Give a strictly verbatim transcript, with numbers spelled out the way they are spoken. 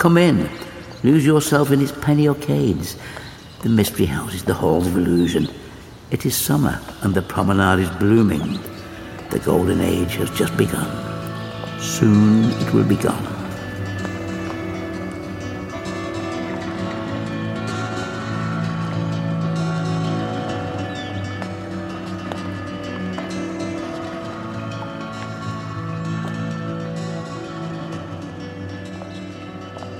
Come in. Lose yourself in its penny arcades, the mystery houses, the halls of illusion. It is summer, and the promenade is blooming. The golden age has just begun. Soon it will be gone.